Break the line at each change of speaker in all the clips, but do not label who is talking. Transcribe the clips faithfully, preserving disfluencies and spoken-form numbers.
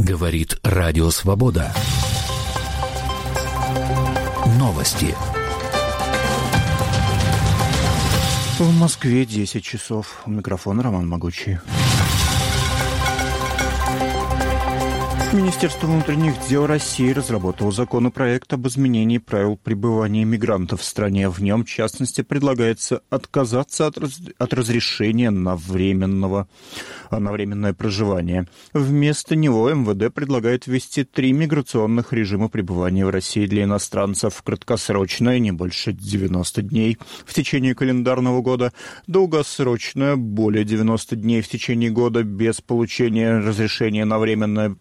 Говорит Радио Свобода. Новости.
В Москве десять часов. У микрофона Роман Могучий. Министерство внутренних дел России разработало законопроект об изменении правил пребывания мигрантов в стране. В нем, в частности, предлагается отказаться от, раз... от разрешения на, временного... на временное проживание. Вместо него эм вэ дэ предлагает ввести три миграционных режима пребывания в России для иностранцев. Краткосрочное, не больше девяноста дней в течение календарного года. Долгосрочное, более девяноста дней в течение года без получения разрешения на временное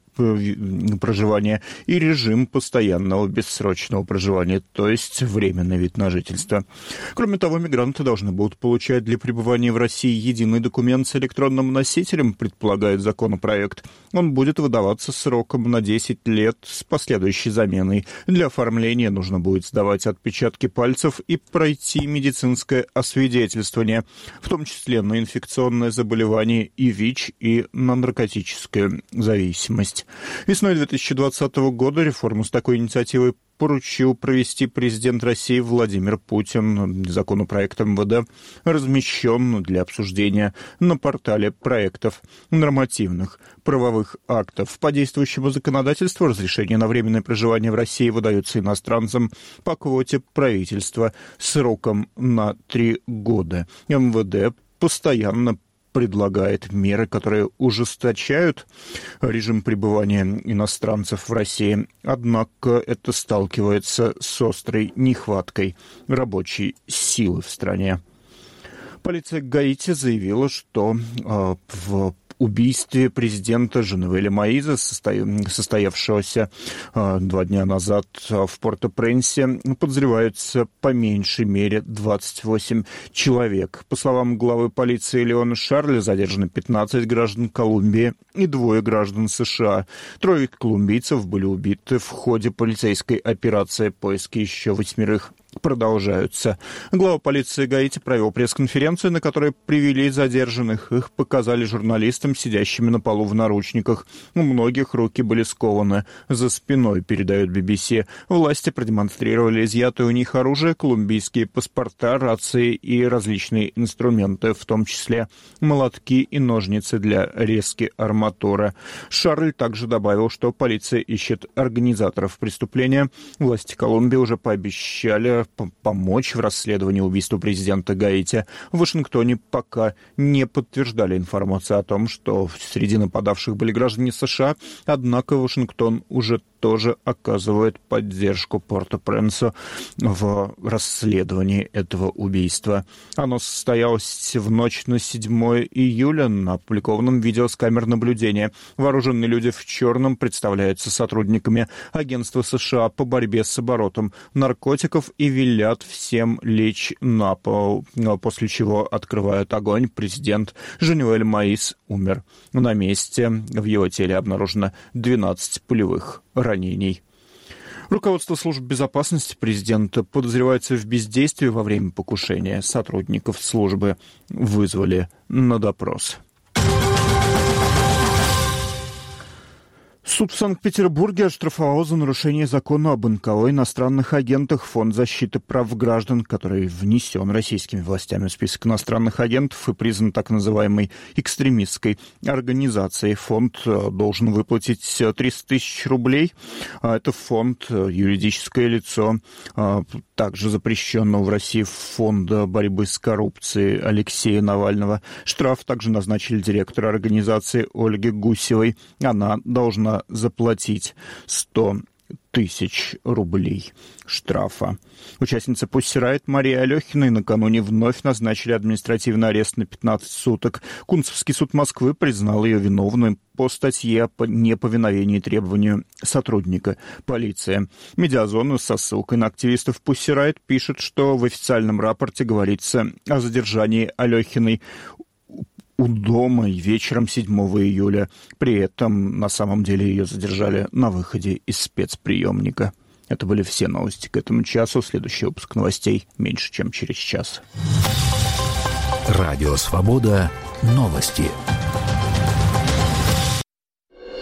проживания и режим постоянного бессрочного проживания, то есть временный вид на жительство. Кроме того, мигранты должны будут получать для пребывания в России единый документ с электронным носителем, предполагает законопроект. Он будет выдаваться сроком на десять лет с последующей заменой. Для оформления нужно будет сдавать отпечатки пальцев и пройти медицинское освидетельствование, в том числе на инфекционное заболевание и ВИЧ и на наркотическую зависимость. Весной две тысячи двадцатого года реформу с такой инициативой поручил провести президент России Владимир Путин. Законопроект эм вэ дэ размещен для обсуждения на портале проектов нормативных правовых актов. По действующему законодательству разрешение на временное проживание в России выдается иностранцам по квоте правительства сроком на три года. эм вэ дэ постоянно предлагает меры, которые ужесточают режим пребывания иностранцев в России. Однако это сталкивается с острой нехваткой рабочей силы в стране. Полиция Гаити заявила, что э, в убийстве президента Жануэля Моиза, состоявшегося э, два дня назад в Порто-Пренсе, подозреваются по меньшей мере двадцать восемь человек. По словам главы полиции Леона Шарля, задержаны пятнадцать граждан Колумбии и двое граждан США. Трое колумбийцев были убиты в ходе полицейской операции. Поиски еще восьмерых продолжаются. Глава полиции Гаити провел пресс-конференцию, на которой привели задержанных. Их показали журналистам, сидящими на полу в наручниках. У многих руки были скованы за спиной, передает би би си. Власти продемонстрировали изъятые у них оружие, колумбийские паспорта, рации и различные инструменты, в том числе молотки и ножницы для резки арматуры. Шарль также добавил, что полиция ищет организаторов преступления. Власти Колумбии уже пообещали помочь в расследовании убийства президента Гаити. В Вашингтоне пока не подтверждали информацию о том, что среди нападавших были граждане США, однако Вашингтон уже тоже оказывает поддержку Порто-Пренсу в расследовании этого убийства. Оно состоялось в ночь на седьмое июля. На опубликованном видео с камер наблюдения вооруженные люди в черном представляются сотрудниками Агентства США по борьбе с оборотом наркотиков и велят всем лечь на пол, после чего открывают огонь. Президент Жануэль Моиз умер на месте. В его теле обнаружено двенадцать пулевых ранений. Руководство служб безопасности президента подозревается в бездействии во время покушения. Сотрудников службы вызвали на допрос. Суд в Санкт-Петербурге оштрафовал за нарушение закона об эн ка о иностранных агентах Фонд защиты прав граждан, который внесен российскими властями в список иностранных агентов и признан так называемой экстремистской организацией. Фонд должен выплатить триста тысяч рублей. Это фонд, юридическое лицо, также запрещенного в России фонда борьбы с коррупцией Алексея Навального. Штраф также назначили директору организации Ольге Гусевой. Она должна заплатить сто тысяч рублей штрафа. Участница Pussy Riot Мария Алехина накануне вновь назначили административный арест на пятнадцать суток. Кунцевский суд Москвы признал ее виновной по статье о неповиновении требованию сотрудника полиции. Медиазона со ссылкой на активистов Pussy Riot пишет, что в официальном рапорте говорится о задержании Алехиной у дома вечером седьмого июля. При этом на самом деле ее задержали на выходе из спецприемника. Это были все новости к этому часу. Следующий выпуск новостей меньше, чем через час.
Радио «Свобода». Новости.